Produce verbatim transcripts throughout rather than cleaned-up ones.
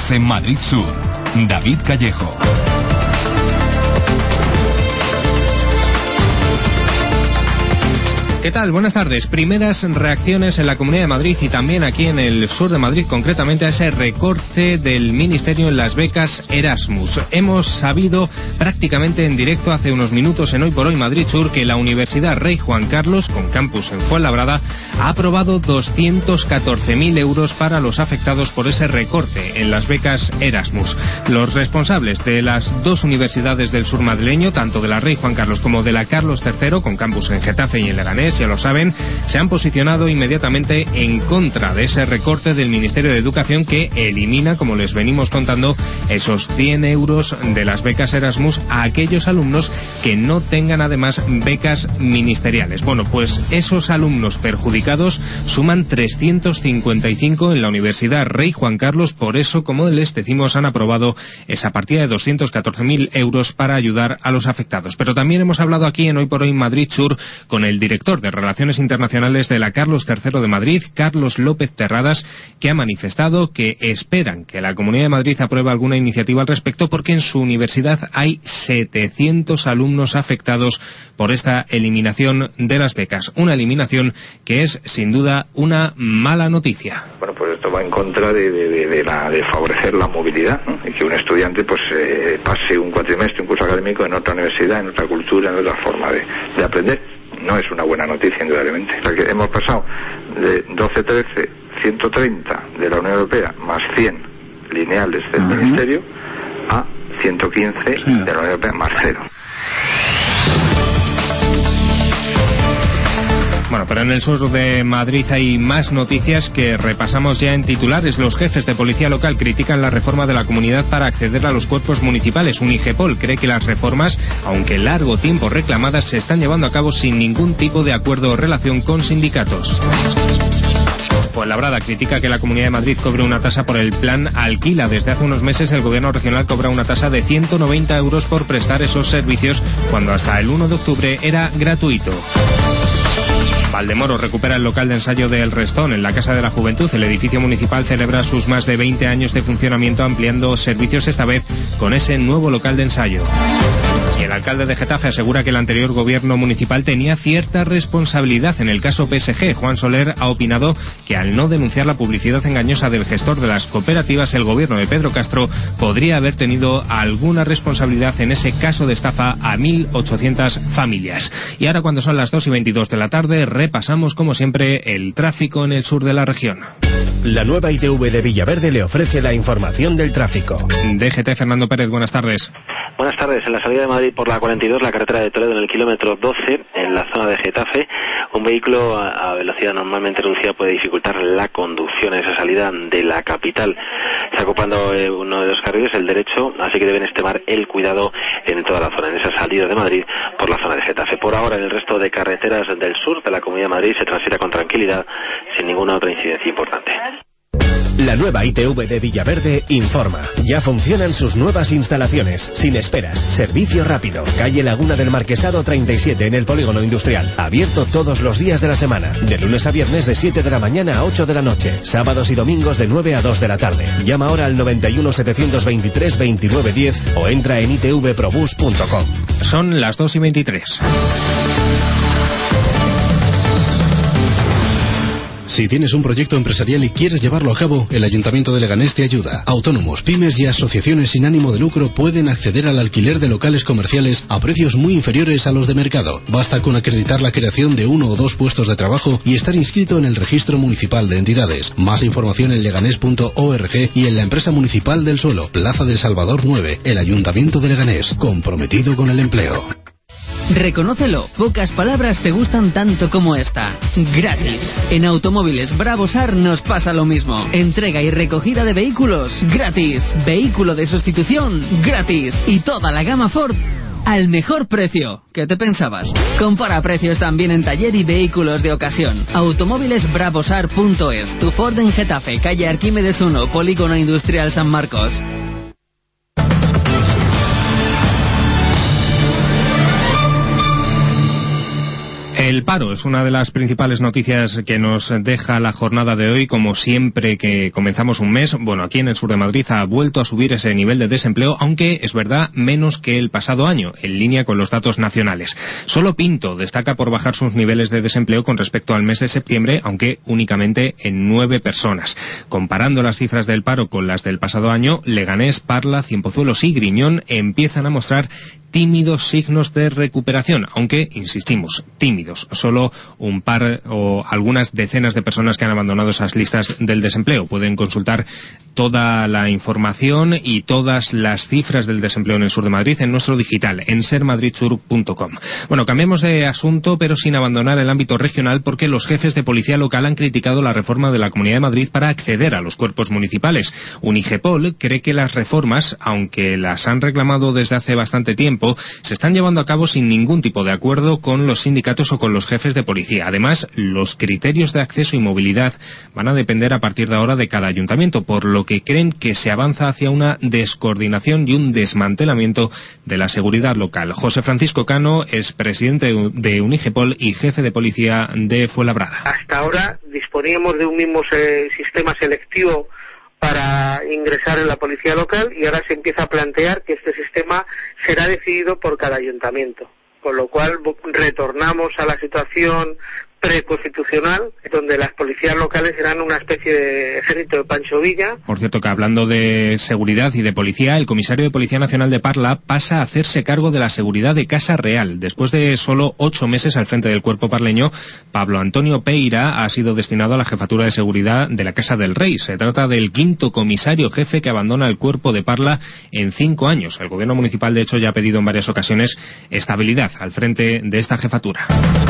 catorce Madrid Sur. David Callejo. ¿Qué tal? Buenas tardes. Primeras reacciones en la Comunidad de Madrid y también aquí en el sur de Madrid, concretamente a ese recorte del Ministerio en las becas Erasmus. Hemos sabido prácticamente en directo hace unos minutos en Hoy por Hoy Madrid Sur que la Universidad Rey Juan Carlos, con campus en Fuenlabrada, ha aprobado doscientos catorce mil euros para los afectados por ese recorte en las becas Erasmus. Los responsables de las dos universidades del sur madrileño, tanto de la Rey Juan Carlos como de la Carlos tercero, con campus en Getafe y en Leganés, ya lo saben, se han posicionado inmediatamente en contra de ese recorte del Ministerio de Educación que elimina, como les venimos contando, esos cien euros de las becas Erasmus a aquellos alumnos que no tengan además becas ministeriales. Bueno, pues esos alumnos perjudicados suman trescientos cincuenta y cinco en la Universidad Rey Juan Carlos. Por eso, como les decimos, han aprobado esa partida de doscientos catorce mil euros para ayudar a los afectados. Pero también hemos hablado aquí en Hoy por Hoy Madrid Sur con el director de Relaciones Internacionales de la Carlos tercero de Madrid, Carlos López Terradas, que ha manifestado que esperan que la Comunidad de Madrid apruebe alguna iniciativa al respecto porque en su universidad hay setecientos alumnos afectados por esta eliminación de las becas. Una eliminación que es, sin duda, una mala noticia. Bueno, pues esto va en contra de, de, de, la, de favorecer la movilidad, ¿no? Y que un estudiante pues eh, pase un cuatrimestre, un curso académico en otra universidad, en otra cultura, en otra forma de, de aprender. No es una buena noticia, indudablemente. O sea que hemos pasado de doce trece, ciento treinta de la Unión Europea más cien lineales del uh-huh. Ministerio a ciento quince sí. de la Unión Europea más cero. Bueno, pero en el sur de Madrid hay más noticias que repasamos ya en titulares. Los jefes de policía local critican la reforma de la comunidad para acceder a los cuerpos municipales. Unigepol cree que las reformas, aunque largo tiempo reclamadas, se están llevando a cabo sin ningún tipo de acuerdo o relación con sindicatos. Fuenlabrada critica que la Comunidad de Madrid cobre una tasa por el plan Alquila. Desde hace unos meses el gobierno regional cobra una tasa de ciento noventa euros por prestar esos servicios, cuando hasta el uno de octubre era gratuito. Valdemoro recupera el local de ensayo de El Restón en la Casa de la Juventud. El edificio municipal celebra sus más de veinte años de funcionamiento, ampliando servicios esta vez con ese nuevo local de ensayo. Y el alcalde de Getafe asegura que el anterior gobierno municipal tenía cierta responsabilidad en el caso P S G. Juan Soler ha opinado que al no denunciar la publicidad engañosa del gestor de las cooperativas, el gobierno de Pedro Castro podría haber tenido alguna responsabilidad en ese caso de estafa a mil ochocientas familias. Y ahora, cuando son las dos y veintidós de la tarde, repasamos como siempre el tráfico en el sur de la región. La nueva I T V de Villaverde le ofrece la información del tráfico. D G T, Fernando Pérez, buenas tardes. Buenas tardes. En la salida de Madrid por la cuarenta y dos, la carretera de Toledo, en el kilómetro doce, en la zona de Getafe, un vehículo a, a velocidad normalmente reducida puede dificultar la conducción en esa salida de la capital. Está ocupando eh, uno de los carriles, el derecho, así que deben extremar el cuidado en toda la zona, en esa salida de Madrid por la zona de Getafe. Por ahora, en el resto de carreteras del sur de la Comunidad de Madrid se transita con tranquilidad, sin ninguna otra incidencia importante. La nueva I T V de Villaverde informa. Ya funcionan sus nuevas instalaciones, sin esperas, servicio rápido. Calle Laguna del Marquesado treinta y siete, en el Polígono Industrial. Abierto todos los días de la semana. De lunes a viernes de siete de la mañana a ocho de la noche. Sábados y domingos de nueve a dos de la tarde. Llama ahora al noventa y uno, setecientos veintitrés, veintinueve diez o entra en i t v probus punto com. Son las dos y veintitrés. Si tienes un proyecto empresarial y quieres llevarlo a cabo, el Ayuntamiento de Leganés te ayuda. Autónomos, pymes y asociaciones sin ánimo de lucro pueden acceder al alquiler de locales comerciales a precios muy inferiores a los de mercado. Basta con acreditar la creación de uno o dos puestos de trabajo y estar inscrito en el Registro Municipal de Entidades. Más información en leganés punto org y en la empresa municipal del suelo, Plaza del Salvador nueve, el Ayuntamiento de Leganés, comprometido con el empleo. Reconócelo, pocas palabras te gustan tanto como esta. Gratis. En Automóviles Bravosar nos pasa lo mismo. Entrega y recogida de vehículos, gratis. Vehículo de sustitución, gratis. Y toda la gama Ford al mejor precio. ¿Qué te pensabas? Compara precios también en taller y vehículos de ocasión. Automóviles Bravosar punto es. Tu Ford en Getafe, calle Arquímedes uno, Polígono Industrial San Marcos. El paro es una de las principales noticias que nos deja la jornada de hoy. Como siempre que comenzamos un mes, bueno, aquí en el sur de Madrid ha vuelto a subir ese nivel de desempleo, aunque es verdad menos que el pasado año, en línea con los datos nacionales. Solo Pinto destaca por bajar sus niveles de desempleo con respecto al mes de septiembre, aunque únicamente en nueve personas. Comparando las cifras del paro con las del pasado año, Leganés, Parla, Ciempozuelos y Griñón empiezan a mostrar tímidos signos de recuperación, aunque, insistimos, tímidos. Solo un par o algunas decenas de personas que han abandonado esas listas del desempleo. Pueden consultar toda la información y todas las cifras del desempleo en el sur de Madrid en nuestro digital, en ser madrid sur punto com. Bueno, cambiemos de asunto, pero sin abandonar el ámbito regional, porque los jefes de policía local han criticado la reforma de la Comunidad de Madrid para acceder a los cuerpos municipales. Unigepol cree que las reformas, aunque las han reclamado desde hace bastante tiempo, se están llevando a cabo sin ningún tipo de acuerdo con los sindicatos o con los jefes de policía. Además, los criterios de acceso y movilidad van a depender a partir de ahora de cada ayuntamiento, por lo que creen que se avanza hacia una descoordinación y un desmantelamiento de la seguridad local. José Francisco Cano es presidente de Unigepol y jefe de policía de Fuenlabrada. Hasta ahora disponíamos de un mismo se- sistema selectivo para ingresar en la policía local, y ahora se empieza a plantear que este sistema será decidido por cada ayuntamiento, con lo cual retornamos a la situación preconstitucional, donde las policías locales serán una especie de ejército de Pancho Villa. Por cierto, que hablando de seguridad y de policía, el comisario de Policía Nacional de Parla pasa a hacerse cargo de la seguridad de Casa Real. Después de solo ocho meses al frente del cuerpo parleño, Pablo Antonio Peira ha sido destinado a la jefatura de seguridad de la Casa del Rey. Se trata del quinto comisario jefe que abandona el cuerpo de Parla en cinco años. El gobierno municipal, de hecho, ya ha pedido en varias ocasiones estabilidad al frente de esta jefatura.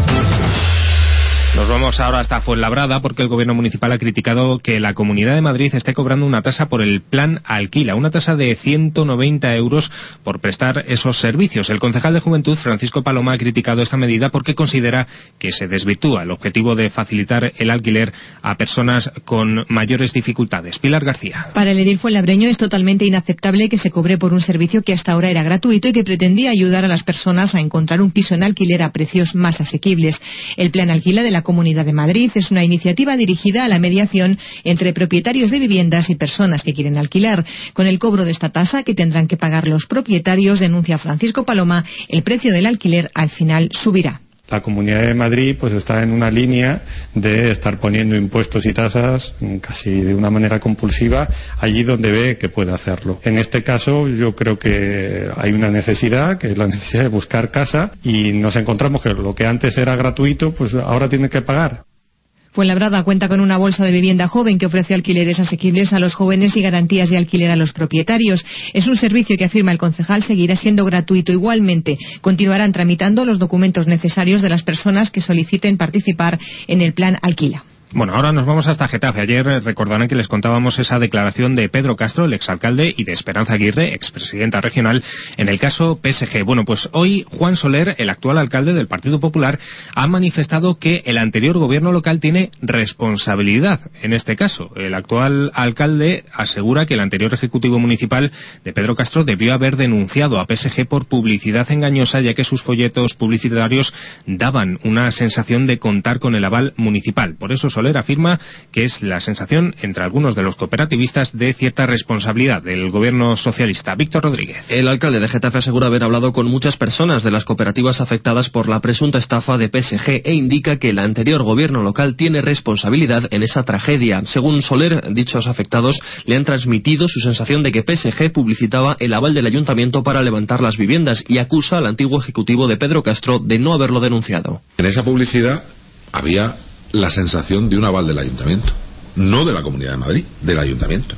Nos vamos ahora hasta Fuenlabrada, porque el gobierno municipal ha criticado que la Comunidad de Madrid esté cobrando una tasa por el plan Alquila, una tasa de ciento noventa euros por prestar esos servicios. El concejal de Juventud, Francisco Paloma, ha criticado esta medida porque considera que se desvirtúa el objetivo de facilitar el alquiler a personas con mayores dificultades. Pilar García. Para el edil fuenlabreño es totalmente inaceptable que se cobre por un servicio que hasta ahora era gratuito y que pretendía ayudar a las personas a encontrar un piso en alquiler a precios más asequibles. El plan Alquila de la Comunidad de Madrid es una iniciativa dirigida a la mediación entre propietarios de viviendas y personas que quieren alquilar. Con el cobro de esta tasa que tendrán que pagar los propietarios, denuncia Francisco Paloma, el precio del alquiler al final subirá. La Comunidad de Madrid pues está en una línea de estar poniendo impuestos y tasas casi de una manera compulsiva allí donde ve que puede hacerlo. En este caso yo creo que hay una necesidad, que es la necesidad de buscar casa, y nos encontramos que lo que antes era gratuito pues ahora tiene que pagar. Fuenlabrada cuenta con una bolsa de vivienda joven que ofrece alquileres asequibles a los jóvenes y garantías de alquiler a los propietarios. Es un servicio que, afirma el concejal, seguirá siendo gratuito. Igualmente, continuarán tramitando los documentos necesarios de las personas que soliciten participar en el plan Alquila. Bueno, ahora nos vamos hasta Getafe. Ayer recordarán que les contábamos esa declaración de Pedro Castro, el exalcalde, y de Esperanza Aguirre, expresidenta regional, en el caso P S G. Bueno, pues hoy Juan Soler, el actual alcalde del Partido Popular, ha manifestado que el anterior gobierno local tiene responsabilidad en este caso. El actual alcalde asegura que el anterior ejecutivo municipal de Pedro Castro debió haber denunciado a P S G por publicidad engañosa, ya que sus folletos publicitarios daban una sensación de contar con el aval municipal. Por eso Soler afirma que es la sensación entre algunos de los cooperativistas de cierta responsabilidad del gobierno socialista. Víctor Rodríguez. El alcalde de Getafe asegura haber hablado con muchas personas de las cooperativas afectadas por la presunta estafa de P S G e indica que el anterior gobierno local tiene responsabilidad en esa tragedia. Según Soler, dichos afectados le han transmitido su sensación de que P S G publicitaba el aval del ayuntamiento para levantar las viviendas y acusa al antiguo ejecutivo de Pedro Castro de no haberlo denunciado. En esa publicidad había la sensación de un aval del ayuntamiento, no de la Comunidad de Madrid, del ayuntamiento.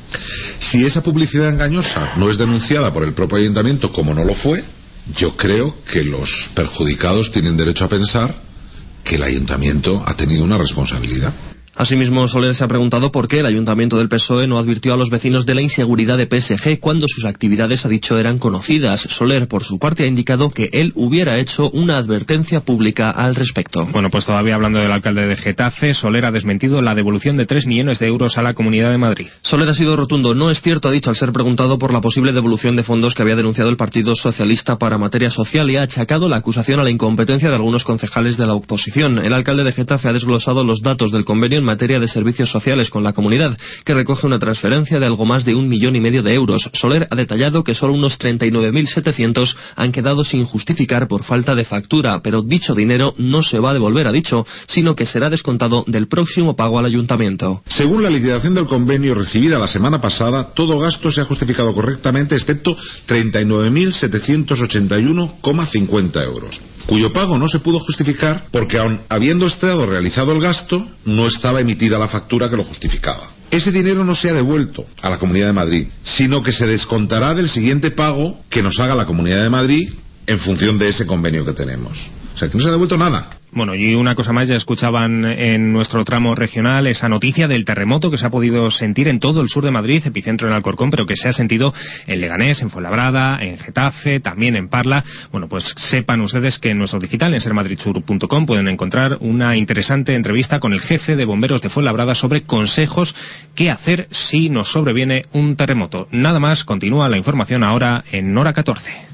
Si esa publicidad engañosa no es denunciada por el propio ayuntamiento, como no lo fue, yo creo que los perjudicados tienen derecho a pensar que el ayuntamiento ha tenido una responsabilidad. Asimismo, Soler se ha preguntado por qué el Ayuntamiento del P S O E no advirtió a los vecinos de la inseguridad de P S G cuando sus actividades, ha dicho, eran conocidas. Soler, por su parte, ha indicado que él hubiera hecho una advertencia pública al respecto. Bueno, pues todavía hablando del alcalde de Getafe, Soler ha desmentido la devolución de tres millones de euros a la Comunidad de Madrid. Soler ha sido rotundo. No es cierto, ha dicho, al ser preguntado por la posible devolución de fondos que había denunciado el Partido Socialista para materia social, y ha achacado la acusación a la incompetencia de algunos concejales de la oposición. El alcalde de Getafe ha desglosado los datos del convenio en materia de servicios sociales con la comunidad, que recoge una transferencia de algo más de un millón y medio de euros. Soler ha detallado que solo unos treinta y nueve mil setecientos han quedado sin justificar por falta de factura, pero dicho dinero no se va a devolver, ha dicho, sino que será descontado del próximo pago al ayuntamiento. Según la liquidación del convenio recibida la semana pasada, todo gasto se ha justificado correctamente, excepto treinta y nueve mil setecientos ochenta y uno coma cincuenta euros, cuyo pago no se pudo justificar porque, aun habiendo estado realizado el gasto, no estaba emitida la factura que lo justificaba. Ese dinero no se ha devuelto a la Comunidad de Madrid, sino que se descontará del siguiente pago que nos haga la Comunidad de Madrid en función de ese convenio que tenemos. O sea, que no se ha devuelto nada. Bueno, y una cosa más, ya escuchaban en nuestro tramo regional esa noticia del terremoto que se ha podido sentir en todo el sur de Madrid, epicentro en Alcorcón, pero que se ha sentido en Leganés, en Fuenlabrada, en Getafe, también en Parla. Bueno, pues sepan ustedes que en nuestro digital, en ser madrid sur punto com, pueden encontrar una interesante entrevista con el jefe de bomberos de Fuenlabrada sobre consejos qué hacer si nos sobreviene un terremoto. Nada más, continúa la información ahora en Hora catorce.